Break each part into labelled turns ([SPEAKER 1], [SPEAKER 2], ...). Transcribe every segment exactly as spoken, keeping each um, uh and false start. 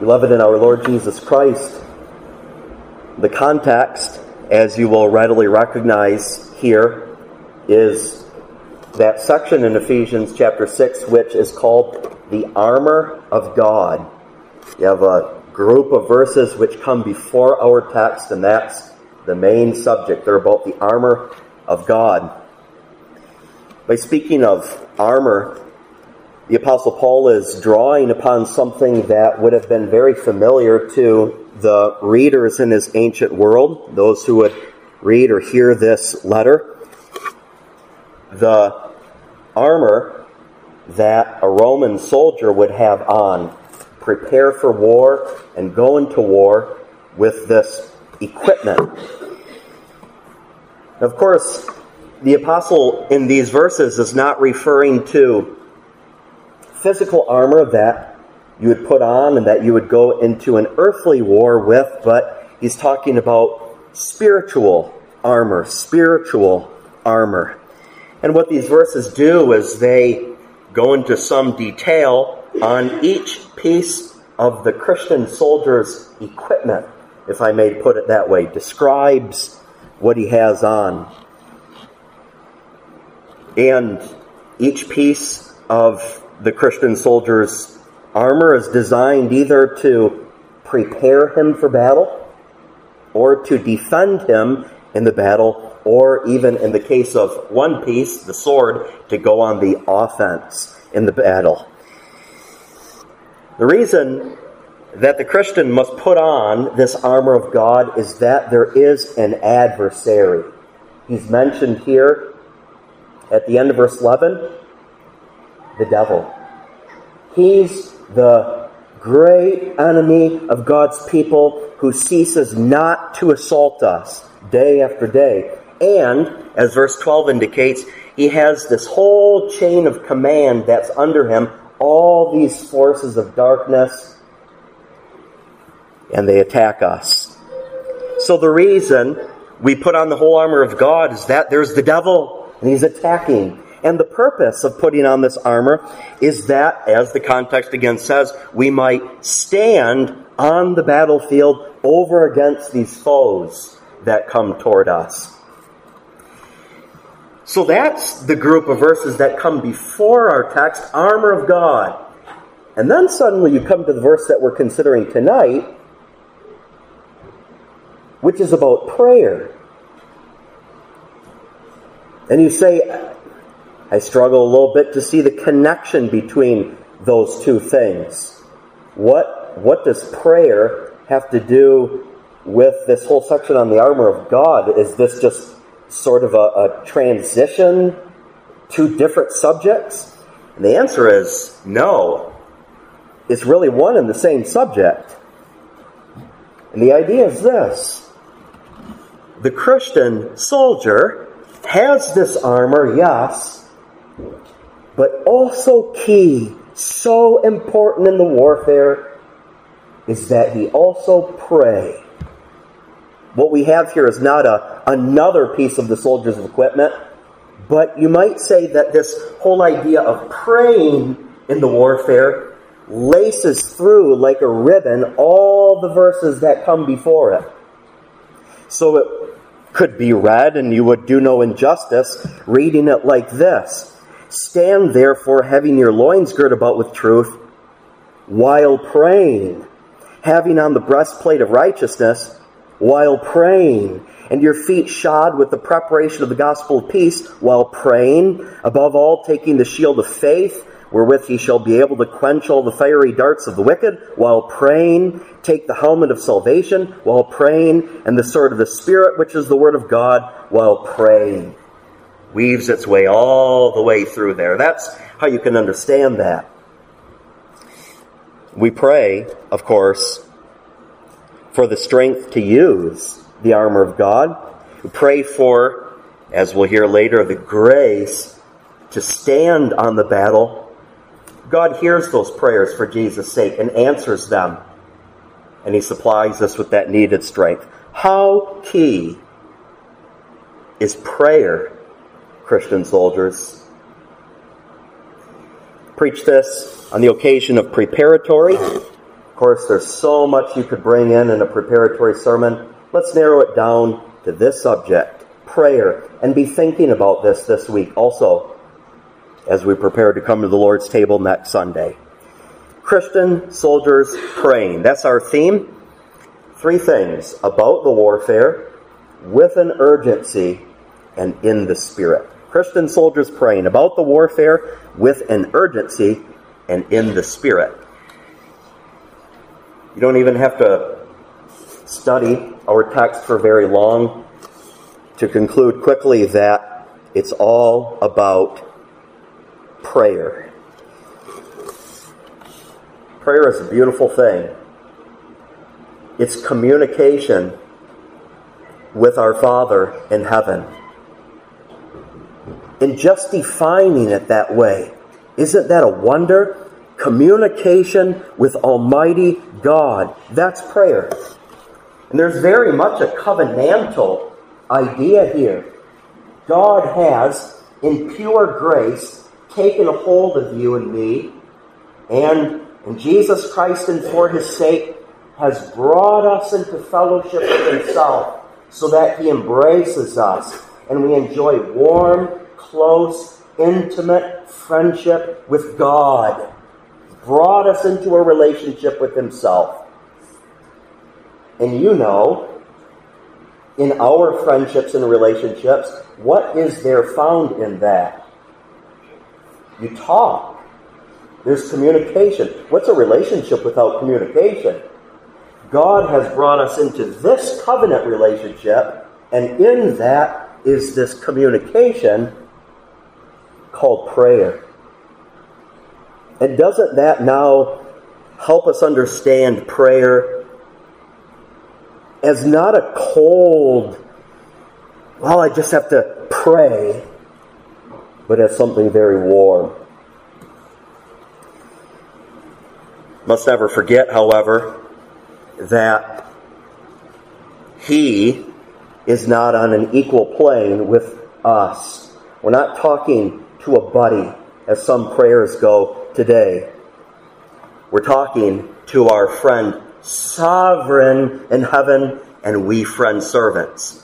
[SPEAKER 1] Beloved in our Lord Jesus Christ, the context, as you will readily recognize here, is that section in Ephesians chapter six, which is called the armor of God. You have a group of verses which come before our text, and that's the main subject. They're about the armor of God. By speaking of armor, the Apostle Paul is drawing upon something that would have been very familiar to the readers in his ancient world, those who would read or hear this letter. The armor that a Roman soldier would have on, prepare for war and go into war with this equipment. Of course, the apostle in these verses is not referring to physical armor that you would put on and that you would go into an earthly war with, but he's talking about spiritual armor, spiritual armor. And what these verses do is they go into some detail on each piece of the Christian soldier's equipment, if I may put it that way, describes what he has on. And each piece of the Christian soldier's armor is designed either to prepare him for battle or to defend him in the battle, or even in the case of one piece, the sword, to go on the offense in the battle. The reason that the Christian must put on this armor of God is that there is an adversary. He's mentioned here at the end of verse eleven, the devil. He's the great enemy of God's people who ceases not to assault us day after day. And, as verse twelve indicates, he has this whole chain of command that's under him, all these forces of darkness, and they attack us. So the reason we put on the whole armor of God is that there's the devil, and he's attacking. And the purpose of putting on this armor is that, as the context again says, we might stand on the battlefield over against these foes that come toward us. So that's the group of verses that come before our text, armor of God. And then suddenly you come to the verse that we're considering tonight, which is about prayer. And you say, I struggle a little bit to see the connection between those two things. What, what does prayer have to do with this whole section on the armor of God? Is this just sort of a, a transition to different subjects? And the answer is no. It's really one and the same subject. And the idea is this. The Christian soldier has this armor, yes, but also key, so important in the warfare, is that he also pray. What we have here is not a, another piece of the soldier's equipment, but you might say that this whole idea of praying in the warfare laces through like a ribbon all the verses that come before it. So it could be read, and you would do no injustice reading it like this. Stand therefore, having your loins girt about with truth, while praying, having on the breastplate of righteousness, while praying, and your feet shod with the preparation of the gospel of peace, while praying, above all taking the shield of faith, wherewith ye shall be able to quench all the fiery darts of the wicked, while praying, take the helmet of salvation, while praying, and the sword of the Spirit, which is the word of God, while praying. Weaves its way all the way through there. That's how you can understand that. We pray, of course, for the strength to use the armor of God. We pray for, as we'll hear later, the grace to stand on the battle. God hears those prayers for Jesus' sake and answers them. And he supplies us with that needed strength. How key is prayer, Christian soldiers? Preach this on the occasion of preparatory course, there's so much you could bring in in a preparatory sermon. Let's narrow it down to this subject, prayer, and be thinking about this this week also as we prepare to come to the Lord's table next Sunday. Christian soldiers praying. That's our theme. Three things about the warfare, with an urgency, and in the Spirit. Christian soldiers praying about the warfare, with an urgency, and in the Spirit. You don't even have to study our text for very long to conclude quickly that it's all about prayer. Prayer is a beautiful thing. It's communication with our Father in heaven. And just defining it that way, isn't that a wonder? Communication with Almighty God. That's prayer. And there's very much a covenantal idea here. God has, in pure grace, taken a hold of you and me, and in Jesus Christ and for His sake, has brought us into fellowship with Himself, so that He embraces us, and we enjoy warm, close, intimate friendship with God. Brought us into a relationship with Himself. And you know, in our friendships and relationships, what is there found in that? You talk. There's communication. What's a relationship without communication? God has brought us into this covenant relationship, and in that is this communication called prayer. And doesn't that now help us understand prayer as not a cold, well, I just have to pray, but as something very warm? Must never forget, however, that He is not on an equal plane with us. We're not talking to a buddy, as some prayers go today. We're talking to our friend, sovereign in heaven, and we friend servants.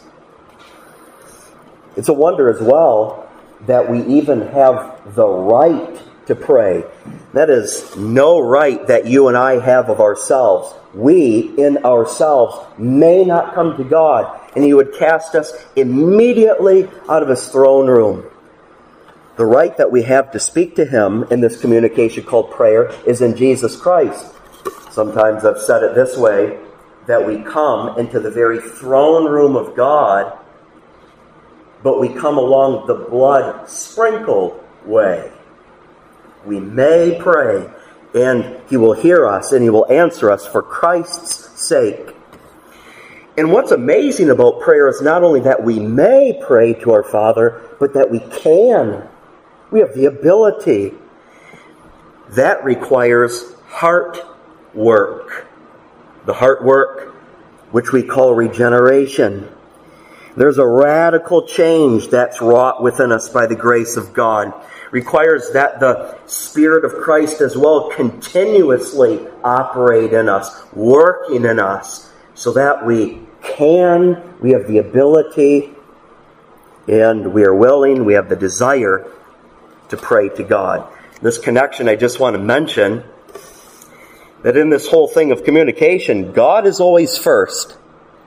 [SPEAKER 1] It's a wonder as well that we even have the right to pray. That is no right that you and I have of ourselves. We, in ourselves, may not come to God, and He would cast us immediately out of His throne room. The right that we have to speak to Him in this communication called prayer is in Jesus Christ. Sometimes I've said it this way, that we come into the very throne room of God, but we come along the blood-sprinkled way. We may pray, and He will hear us, and He will answer us for Christ's sake. And what's amazing about prayer is not only that we may pray to our Father, but that we can. We have the ability. That requires heart work. The heart work, which we call regeneration. There's a radical change that's wrought within us by the grace of God. Requires that the Spirit of Christ as well continuously operate in us, working in us, so that we can, we have the ability, and we are willing, we have the desire to pray to God. This connection, I just want to mention that in this whole thing of communication, God is always first.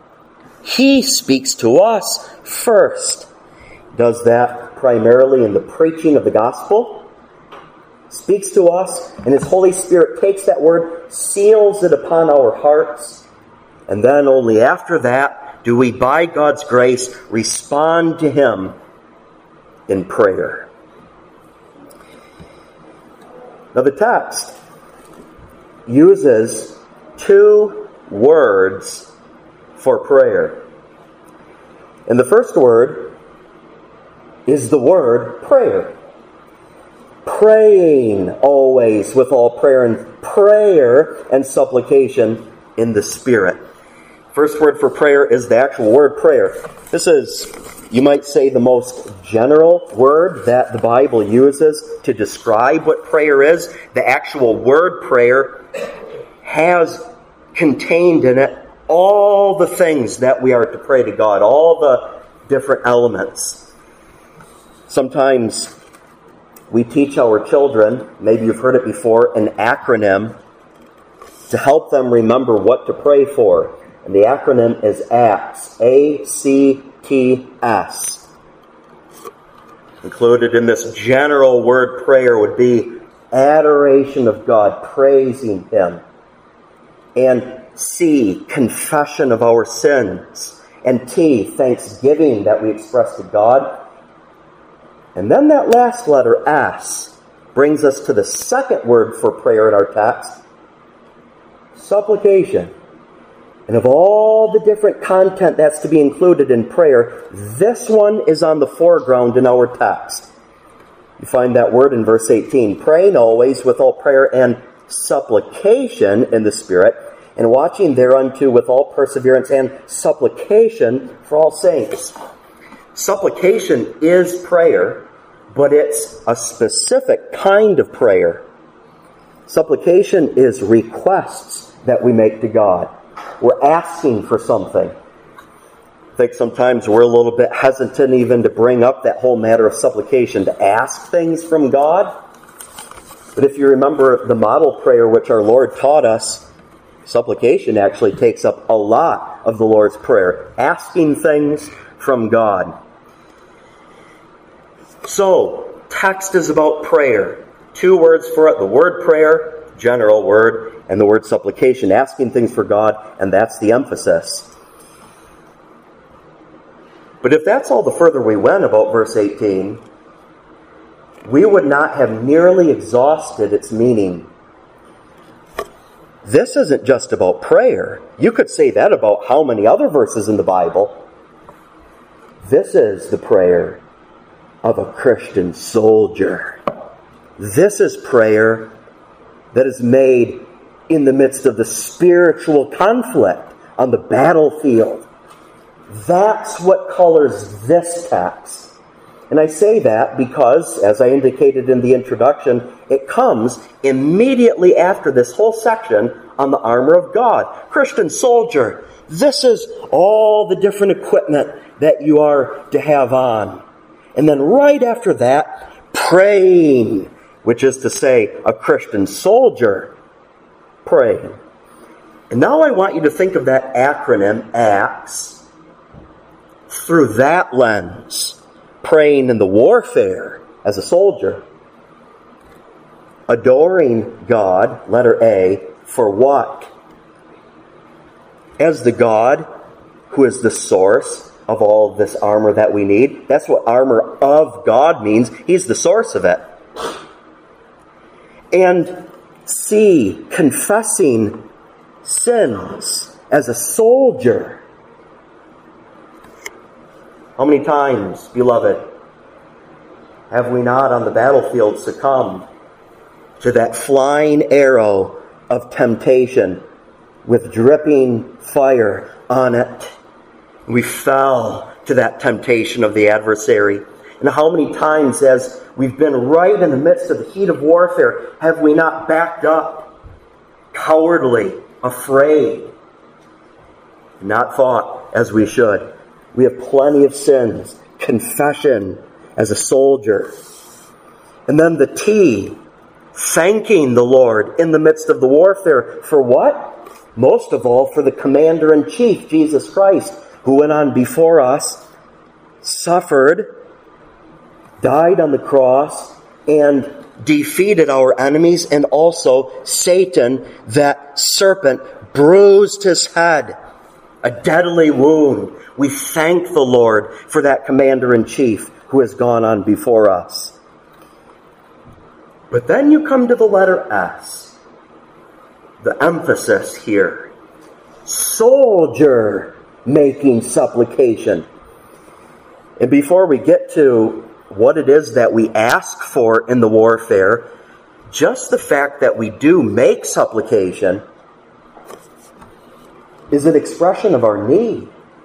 [SPEAKER 1] He speaks to us first. Does that primarily in the preaching of the gospel. Speaks to us, and His Holy Spirit takes that word, seals it upon our hearts, and then only after that do we, by God's grace, respond to Him in prayer. Now the text uses two words for prayer. And the first word is the word prayer. Praying always with all prayer and prayer and supplication in the Spirit. First word for prayer is the actual word prayer. This is, you might say, the most general word that the Bible uses to describe what prayer is. The actual word prayer has contained in it all the things that we are to pray to God, all the different elements. Sometimes we teach our children, maybe you've heard it before, an acronym to help them remember what to pray for. And the acronym is ACTS, A C T S. Included in this general word prayer would be adoration of God, praising Him. And C, confession of our sins. And T, thanksgiving that we express to God. And then that last letter, S, brings us to the second word for prayer in our text, supplication. And of all the different content that's to be included in prayer, this one is on the foreground in our text. You find that word in verse eighteen. Praying always with all prayer and supplication in the Spirit, and watching thereunto with all perseverance and supplication for all saints. Supplication is prayer, but it's a specific kind of prayer. Supplication is requests that we make to God. We're asking for something. I think sometimes we're a little bit hesitant even to bring up that whole matter of supplication, to ask things from God. But if you remember the model prayer which our Lord taught us, supplication actually takes up a lot of the Lord's Prayer, asking things from God. So, text is about prayer. Two words for it, the word prayer, general word, and the word supplication, asking things for God, and that's the emphasis. But if that's all the further we went about verse eighteen, we would not have nearly exhausted its meaning. This isn't just about prayer. You could say that about how many other verses in the Bible. This is the prayer of a Christian soldier. This is prayer that is made in the midst of the spiritual conflict on the battlefield. That's what colors this text. And I say that because, as I indicated in the introduction, it comes immediately after this whole section on the armor of God. Christian soldier, this is all the different equipment that you are to have on. And then right after that, praying, which is to say, a Christian soldier praying. And now I want you to think of that acronym, ACTS, through that lens. Praying in the warfare as a soldier. Adoring God, letter A, for what? As the God who is the source of all this armor that we need. That's what armor of God means. He's the source of it. And C, confessing sins as a soldier. How many times, beloved, have we not on the battlefield succumbed to that flying arrow of temptation with dripping fire on it? We fell to that temptation of the adversary. And how many times, as we've been right in the midst of the heat of warfare, have we not backed up, cowardly, afraid, not fought as we should? We have plenty of sins. Confession as a soldier. And then the T, thanking the Lord in the midst of the warfare. For what? Most of all, for the Commander-in-Chief, Jesus Christ, who went on before us, suffered, died on the cross, and defeated our enemies, and also Satan, that serpent, bruised his head. A deadly wound. We thank the Lord for that Commander-in-Chief who has gone on before us. But then you come to the letter S. The emphasis here. Soldier making supplication. And before we get to what it is that we ask for in the warfare, just the fact that we do make supplication is an expression of our need.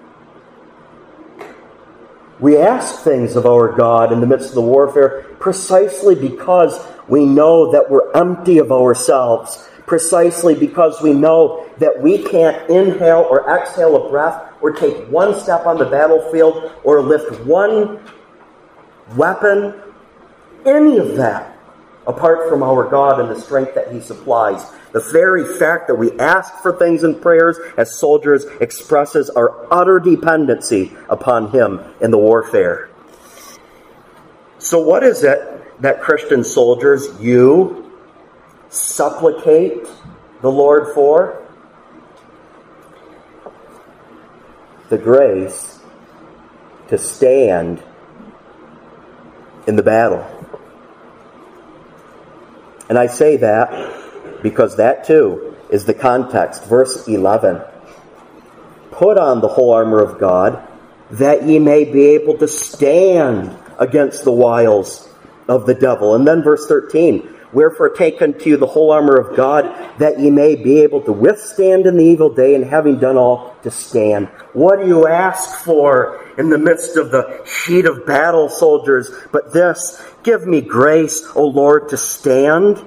[SPEAKER 1] We ask things of our God in the midst of the warfare precisely because we know that we're empty of ourselves, precisely because we know that we can't inhale or exhale a breath or take one step on the battlefield or lift one weapon, any of that, apart from our God and the strength that He supplies. The very fact that we ask for things in prayers as soldiers expresses our utter dependency upon Him in the warfare. So what is it that Christian soldiers, you, supplicate the Lord for? The grace to stand in the battle. And I say that because that too is the context. Verse eleven. Put on the whole armor of God, that ye may be able to stand against the wiles of the devil. And then verse thirteen. Wherefore take unto you the whole armor of God, that ye may be able to withstand in the evil day, and having done all, to stand. What do you ask for in the midst of the heat of battle, soldiers? But this, give me grace, O Lord, to stand.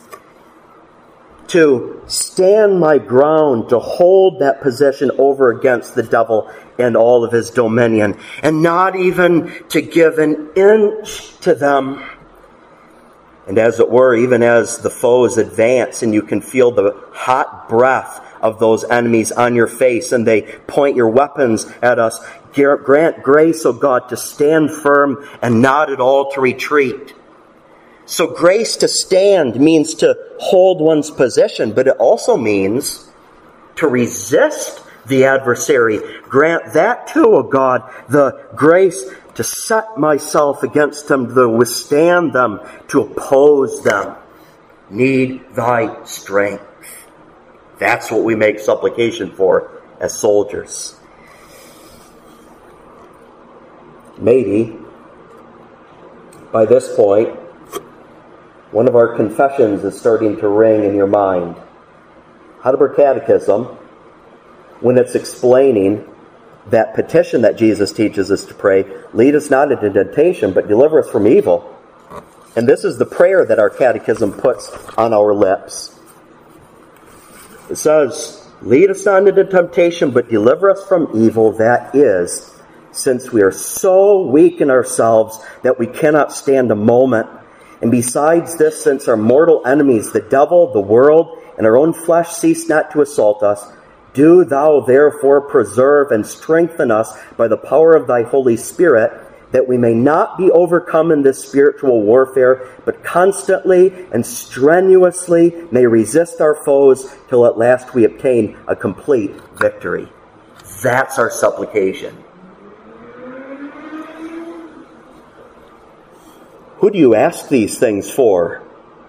[SPEAKER 1] To stand my ground, to hold that position over against the devil and all of his dominion. And not even to give an inch to them. And as it were, even as the foes advance and you can feel the hot breath of those enemies on your face and they point your weapons at us, grant grace, O God, to stand firm and not at all to retreat. So grace to stand means to hold one's position, but it also means to resist the adversary. Grant that too, O God, the grace to set myself against them, to withstand them, to oppose them. Need thy strength. That's what we make supplication for as soldiers. Maybe, by this point, one of our confessions is starting to ring in your mind. Heidelberg Catechism, when it's explaining that petition that Jesus teaches us to pray, lead us not into temptation, but deliver us from evil. And this is the prayer that our catechism puts on our lips. It says, lead us not into temptation, but deliver us from evil. That is, since we are so weak in ourselves that we cannot stand a moment. And besides this, since our mortal enemies, the devil, the world, and our own flesh cease not to assault us, do thou therefore preserve and strengthen us by the power of thy Holy Spirit, that we may not be overcome in this spiritual warfare, but constantly and strenuously may resist our foes till at last we obtain a complete victory. That's our supplication. Who do you ask these things for?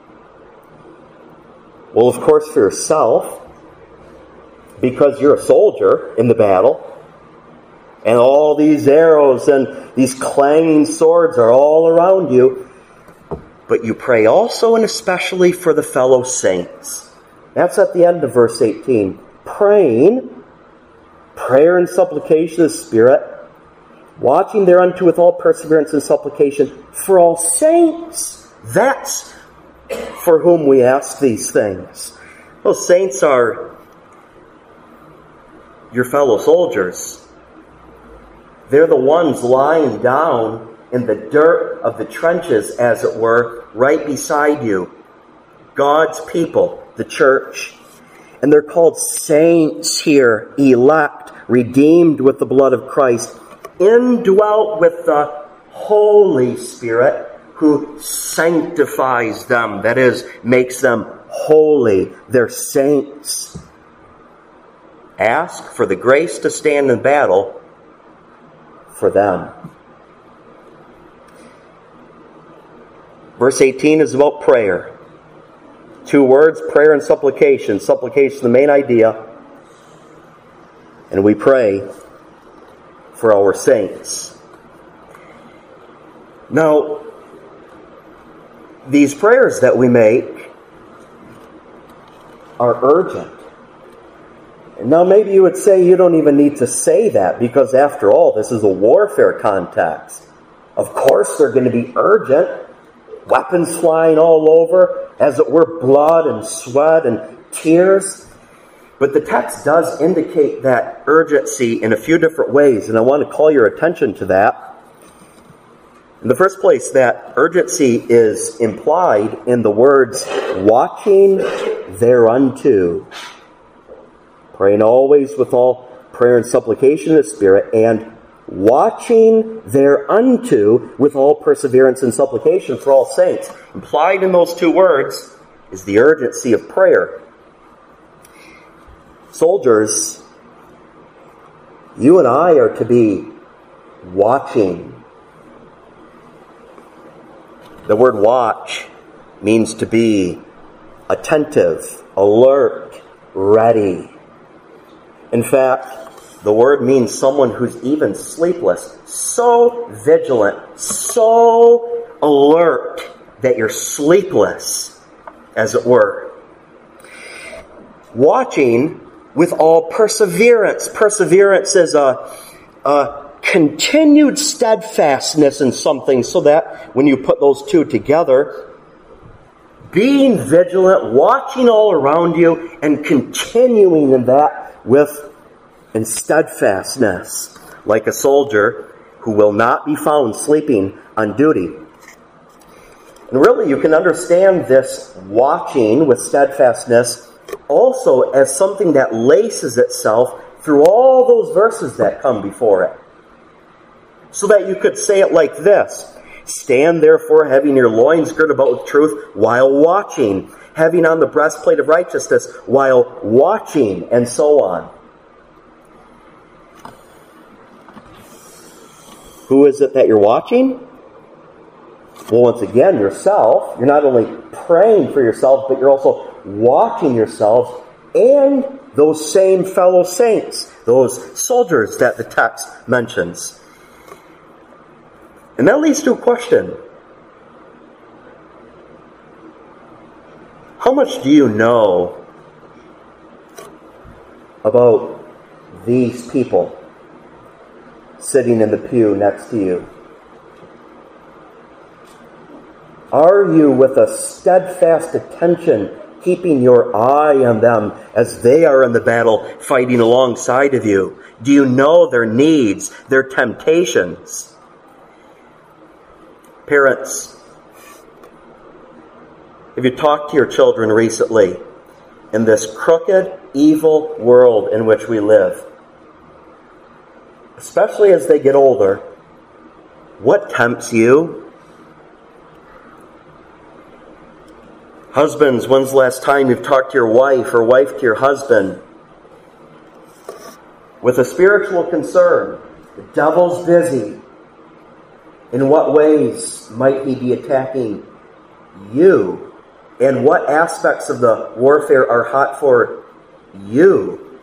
[SPEAKER 1] Well, of course, for yourself, because you're a soldier in the battle, and all these arrows and these clanging swords are all around you. But you pray also and especially for the fellow saints. That's at the end of verse eighteen. Praying, prayer and supplication of the Spirit, watching thereunto with all perseverance and supplication for all saints. That's for whom we ask these things. Those saints are your fellow soldiers. They're the ones lying down in the dirt of the trenches, as it were, right beside you. God's people, the church. And they're called saints here, elect, redeemed with the blood of Christ, indwelt with the Holy Spirit, who sanctifies them, that is, makes them holy. They're saints. Ask for the grace to stand in battle for them. Verse eighteen is about prayer. Two words, prayer and supplication. Supplication, the main idea. And we pray for our saints. Now, these prayers that we make are urgent. Now, maybe you would say you don't even need to say that because, after all, this is a warfare context. Of course, they're going to be urgent. Weapons flying all over, as it were, blood and sweat and tears. But the text does indicate that urgency in a few different ways, and I want to call your attention to that. In the first place, that urgency is implied in the words, watching thereunto. Praying always with all prayer and supplication in the Spirit, and watching thereunto with all perseverance and supplication for all saints. Implied in those two words is the urgency of prayer. Soldiers, you and I are to be watching. The word watch means to be attentive, alert, ready. In fact, the word means someone who's even sleepless, so vigilant, so alert that you're sleepless, as it were. Watching with all perseverance. Perseverance is a, a continued steadfastness in something, so that when you put those two together, being vigilant, watching all around you, and continuing in that with in steadfastness, like a soldier who will not be found sleeping on duty. And really, you can understand this watching with steadfastness also as something that laces itself through all those verses that come before it. So that you could say it like this: stand therefore having your loins girded about with truth while watching, having on the breastplate of righteousness while watching, and so on. Who is it that you're watching? Well, once again, yourself. You're not only praying for yourself, but you're also watching yourselves and those same fellow saints, those soldiers that the text mentions. And that leads to a question. How much do you know about these people sitting in the pew next to you? Are you with a steadfast attention keeping your eye on them as they are in the battle fighting alongside of you? Do you know their needs, their temptations? Parents, have you talked to your children recently in this crooked, evil world in which we live? Especially as they get older, what tempts you? Husbands, when's the last time you've talked to your wife or wife to your husband with a spiritual concern? The devil's busy. In what ways might he be attacking you? And what aspects of the warfare are hot for you?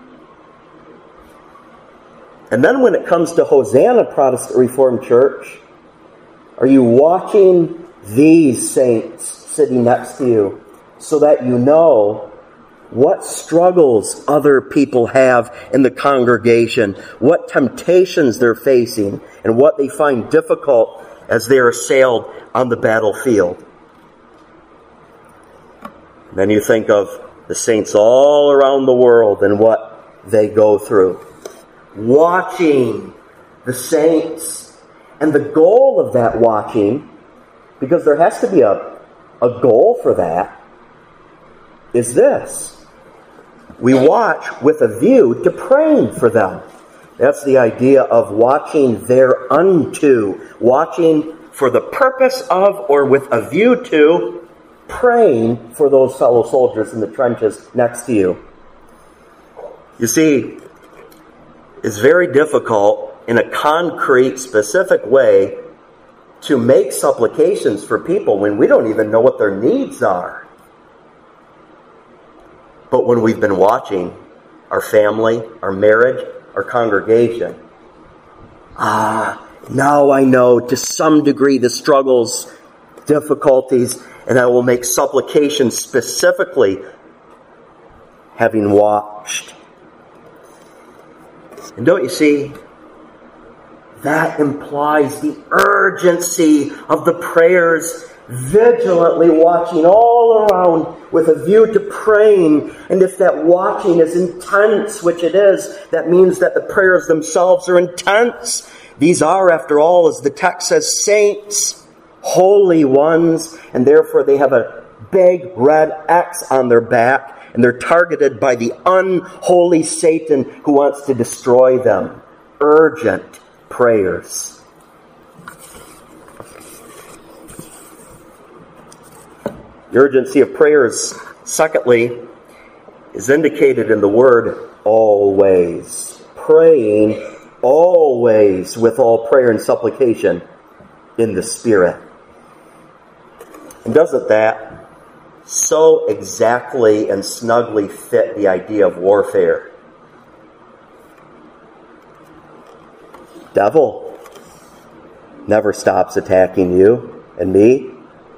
[SPEAKER 1] And then when it comes to Hosanna, Protestant Reformed Church, are you watching these saints sitting next to you so that you know what struggles other people have in the congregation, what temptations they're facing, and what they find difficult as they are assailed on the battlefield? Then you think of the saints all around the world and what they go through. Watching the saints. And the goal of that watching, because there has to be a A goal for that, is this. We watch with a view to praying for them. That's the idea of watching thereunto. Watching for the purpose of, or with a view to, praying for those fellow soldiers in the trenches next to you. You see, it's very difficult in a concrete, specific way to make supplications for people when we don't even know what their needs are. But when we've been watching our family, our marriage, our congregation, ah, now I know to some degree the struggles, difficulties, and I will make supplications specifically having watched. And don't you see, that implies the urgency of the prayers vigilantly watching all around with a view to praying. And if that watching is intense, which it is, that means that the prayers themselves are intense. These are, after all, as the text says, saints, holy ones, and therefore they have a big red X on their back, and they're targeted by the unholy Satan who wants to destroy them. Urgent prayers. The urgency of prayers, secondly, is indicated in the word always. Praying always with all prayer and supplication in the Spirit. And doesn't that so exactly and snugly fit the idea of warfare? Devil never stops attacking you and me.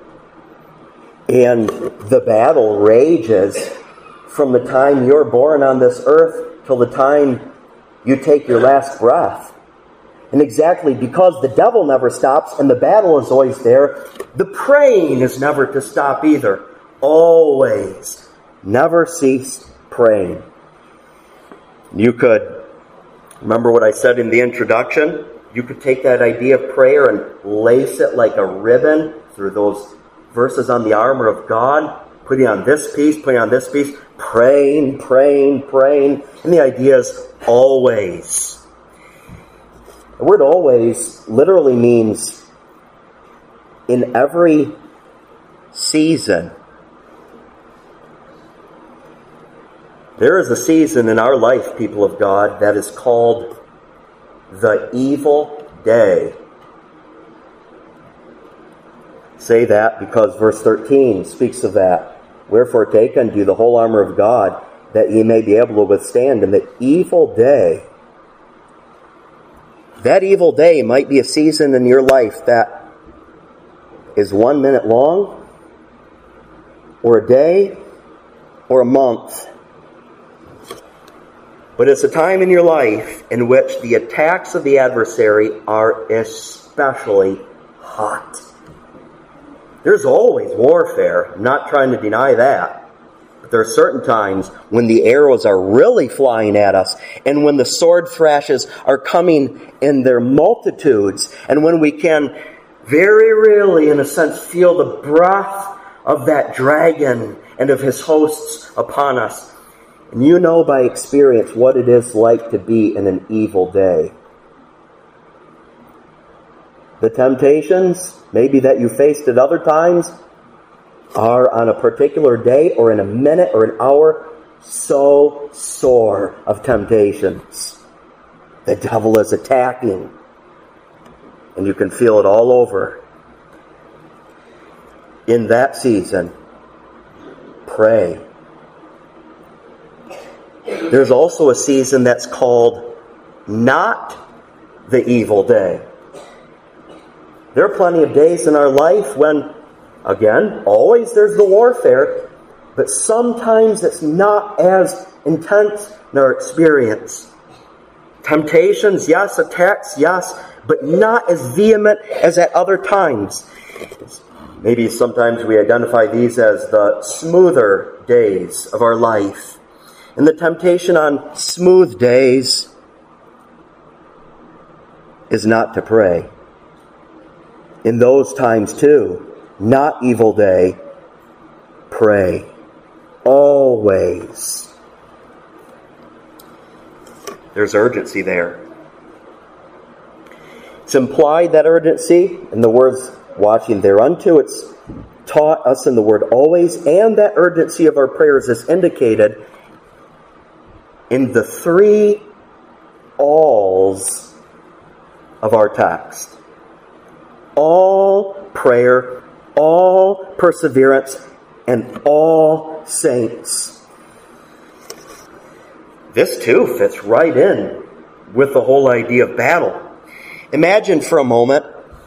[SPEAKER 1] And the battle rages from the time you're born on this earth till the time you take your last breath. And exactly because the devil never stops and the battle is always there, the praying is never to stop either. Always. Never cease praying. You could, remember what I said in the introduction? You could take that idea of prayer and lace it like a ribbon through those verses on the armor of God, putting on this piece, putting on this piece, praying, praying, praying. And the idea is always. The word always literally means in every season. There is a season in our life, people of God, that is called the evil day. Say that because verse thirteen speaks of that. Wherefore take unto you the whole armor of God, that ye may be able to withstand in the evil day. That evil day might be a season in your life that is one minute long, or a day, or a month. But it's a time in your life in which the attacks of the adversary are especially hot. There's always warfare. I'm not trying to deny that. But there are certain times when the arrows are really flying at us, and when the sword thrashes are coming in their multitudes, and when we can very really, in a sense, feel the breath of that dragon and of his hosts upon us. And you know by experience what it is like to be in an evil day. The temptations, maybe that you faced at other times, are on a particular day or in a minute or an hour so sore of temptations. The devil is attacking. And you can feel it all over. In that season, pray. There's also a season that's called not the evil day. There are plenty of days in our life when, again, always there's the warfare, but sometimes it's not as intense in our experience. Temptations, yes. Attacks, yes. But not as vehement as at other times. Maybe sometimes we identify these as the smoother days of our life. And the temptation on smooth days is not to pray. In those times too, not evil day, pray. Always. There's urgency there. It's implied, that urgency, in the words watching thereunto. It's taught us in the word always, and that urgency of our prayers is indicated in the three alls of our text. All prayer, all perseverance, and all saints. This too fits right in with the whole idea of battle. Imagine for a moment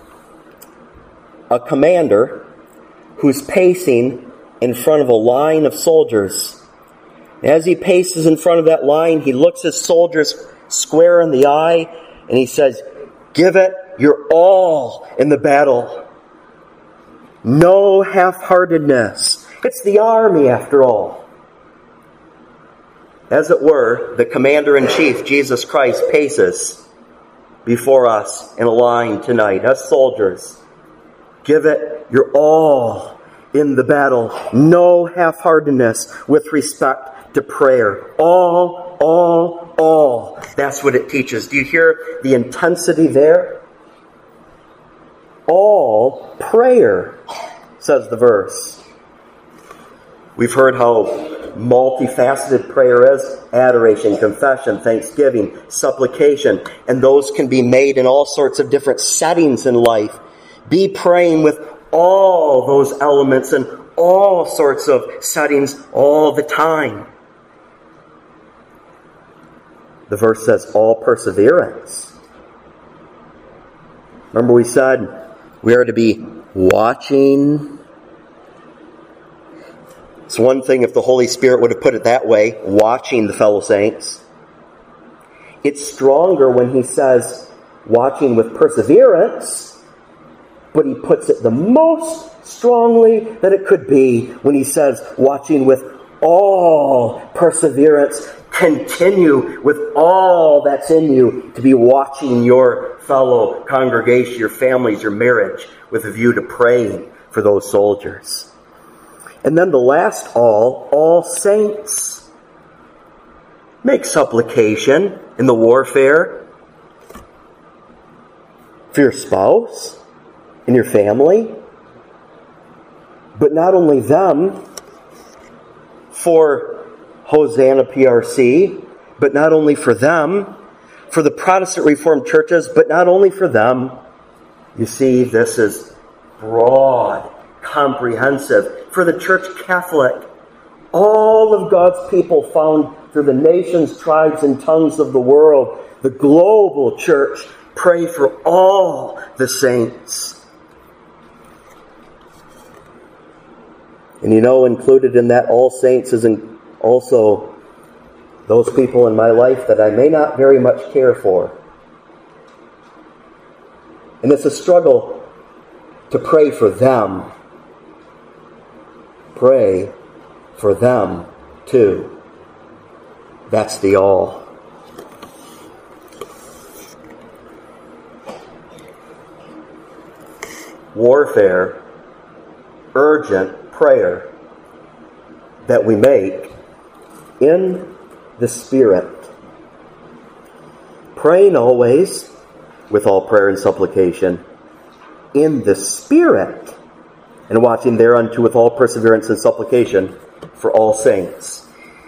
[SPEAKER 1] a commander who's pacing in front of a line of soldiers. As he paces in front of that line, he looks his soldiers square in the eye and he says, "Give it your all in the battle." No half-heartedness. It's the army, after all. As it were, the Commander-in-Chief, Jesus Christ, paces before us in a line tonight. Us soldiers, give it your all in the battle. No half-heartedness with respect to prayer. All, all, all. That's what it teaches. Do you hear the intensity there? All prayer, says the verse. We've heard how multifaceted prayer is. Adoration, confession, thanksgiving, supplication. And those can be made in all sorts of different settings in life. Be praying with all those elements and all sorts of settings all the time. The verse says all perseverance. Remember we said we are to be watching. It's one thing if the Holy Spirit would have put it that way, watching the fellow saints. It's stronger when he says watching with perseverance, but he puts it the most strongly that it could be when he says watching with all perseverance. Continue with all that's in you to be watching your fellow congregation, your families, your marriage, with a view to praying for those soldiers. And then the last all, all saints. Make supplication in the warfare for your spouse and your family. But not only them, for Hosanna P R C, but not only for them, for the Protestant Reformed churches, but not only for them. You see, this is broad, comprehensive. For the Church Catholic, all of God's people found through the nations, tribes, and tongues of the world, the global church, pray for all the saints. And you know, included in that all saints is also those people in my life that I may not very much care for. And it's a struggle to pray for them. Pray for them too. That's the all. Warfare, urgent prayer that we make in the Spirit. Praying always with all prayer and supplication in the Spirit, and watching thereunto with all perseverance and supplication for all saints.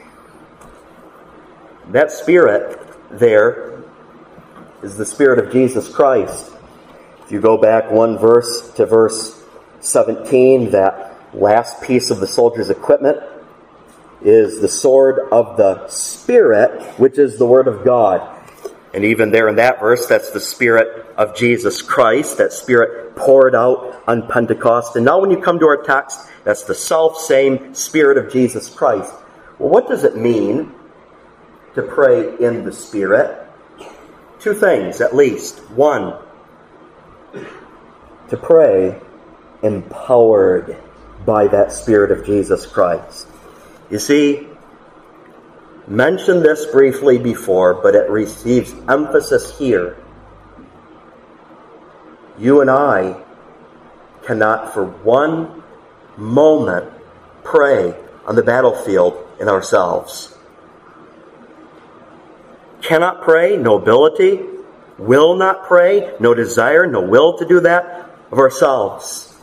[SPEAKER 1] That Spirit there is the Spirit of Jesus Christ. If you go back one verse to verse seventeen, that last piece of the soldier's equipment is the sword of the Spirit, which is the Word of God. And even there in that verse, that's the Spirit of Jesus Christ, that Spirit poured out on Pentecost. And now when you come to our text, that's the self-same Spirit of Jesus Christ. Well, what does it mean to pray in the Spirit? Two things, at least. One, to pray empowered by that Spirit of Jesus Christ. You see, mentioned this briefly before, but it receives emphasis here. You and I cannot for one moment pray on the battlefield in ourselves. Cannot pray, no ability, will not pray, no desire, no will to do that of ourselves.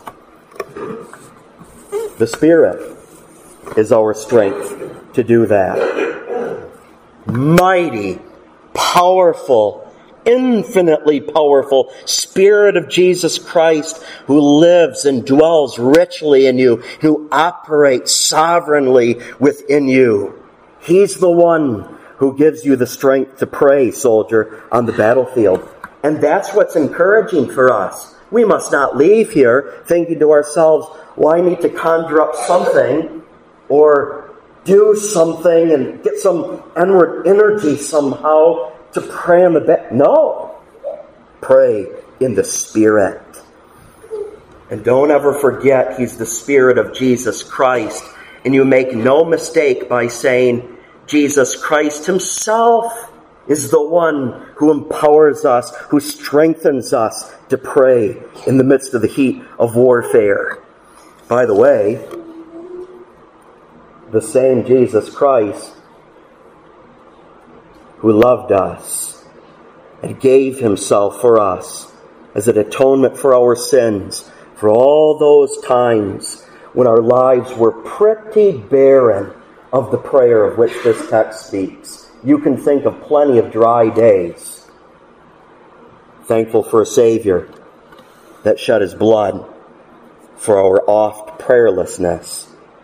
[SPEAKER 1] The Spirit is our strength to do that. Mighty, powerful, infinitely powerful Spirit of Jesus Christ who lives and dwells richly in you, who operates sovereignly within you. He's the one who gives you the strength to pray, soldier, on the battlefield. And that's what's encouraging for us. We must not leave here thinking to ourselves, well, I need to conjure up something or do something and get some inward energy somehow to pray on the bed. No. Pray in the Spirit. And don't ever forget He's the Spirit of Jesus Christ. And you make no mistake by saying Jesus Christ Himself is the one who empowers us, who strengthens us to pray in the midst of the heat of warfare. By the way, the same Jesus Christ who loved us and gave Himself for us as an atonement for our sins, for all those times when our lives were pretty barren of the prayer of which this text speaks. You can think of plenty of dry days. Thankful for a Savior that shed His blood for our oft prayerlessness.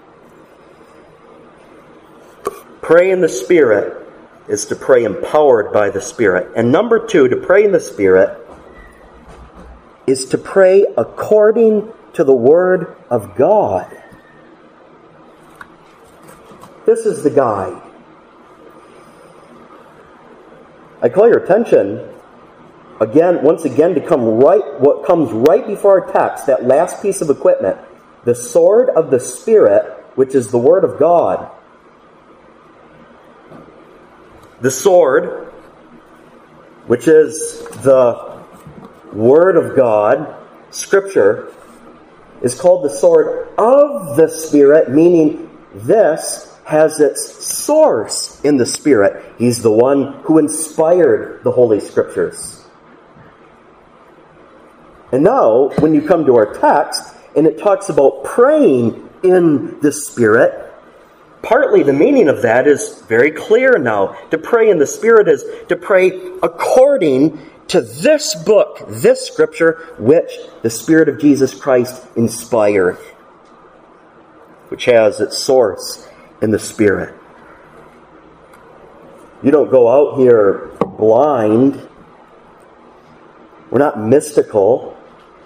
[SPEAKER 1] Pray in the Spirit is to pray empowered by the Spirit. And number two, to pray in the Spirit is to pray according to the Word of God. This is the guide. I call your attention again, once again, to come right, what comes right before our text, that last piece of equipment, the sword of the Spirit, which is the Word of God. The sword, which is the Word of God, Scripture, is called the sword of the Spirit, meaning this has its source in the Spirit. He's the one who inspired the Holy Scriptures. And now, when you come to our text, and it talks about praying in the Spirit, partly the meaning of that is very clear now. To pray in the Spirit is to pray according to this book, this Scripture, which the Spirit of Jesus Christ inspired, which has its source in the Spirit. You don't go out here blind. We're not mystical.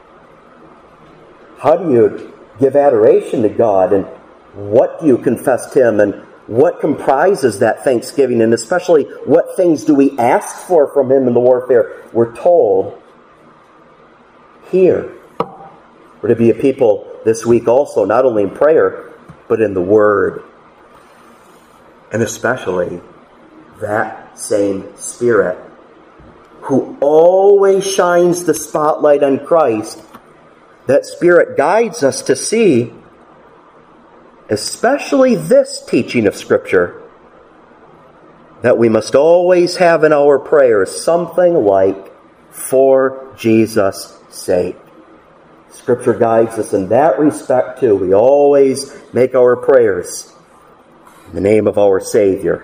[SPEAKER 1] How do you give adoration to God? And what do you confess to Him? And what comprises that thanksgiving? And especially, what things do we ask for from Him in the warfare? We're told here. We're to be a people this week also, not only in prayer, but in the Word. And especially that same Spirit who always shines the spotlight on Christ. That Spirit guides us to see, especially this teaching of Scripture, that we must always have in our prayers something like, for Jesus' sake. Scripture guides us in that respect too. We always make our prayers in the name of our Savior.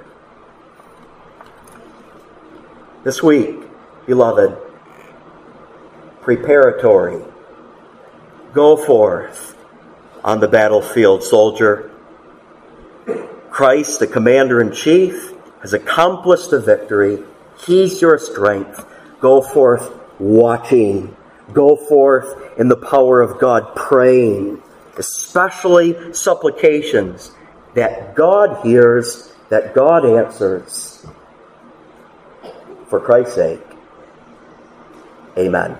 [SPEAKER 1] This week, beloved, preparatory. Go forth on the battlefield, soldier. Christ, the commander-in-chief, has accomplished the victory. He's your strength. Go forth watching. Go forth in the power of God praying, especially supplications that God hears, that God answers. For Christ's sake. Amen.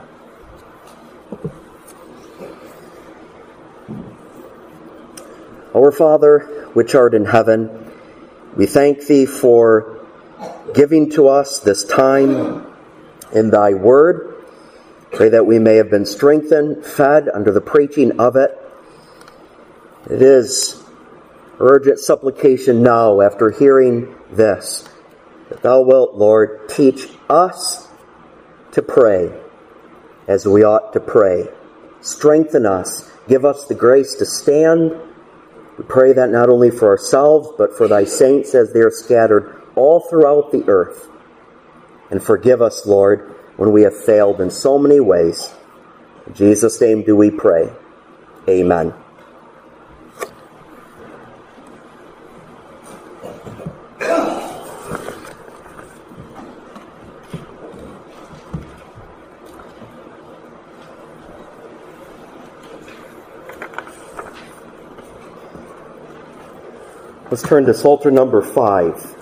[SPEAKER 1] Our Father, which art in heaven, we thank Thee for giving to us this time in Thy Word. Pray that we may have been strengthened, fed under the preaching of it. It is urgent supplication now, after hearing this, that Thou wilt, Lord, teach us to pray as we ought to pray. Strengthen us. Give us the grace to stand. We pray that not only for ourselves, but for Thy saints as they are scattered all throughout the earth. And forgive us, Lord, when we have failed in so many ways. In Jesus' name do we pray. Amen. Let's turn to Psalter number five.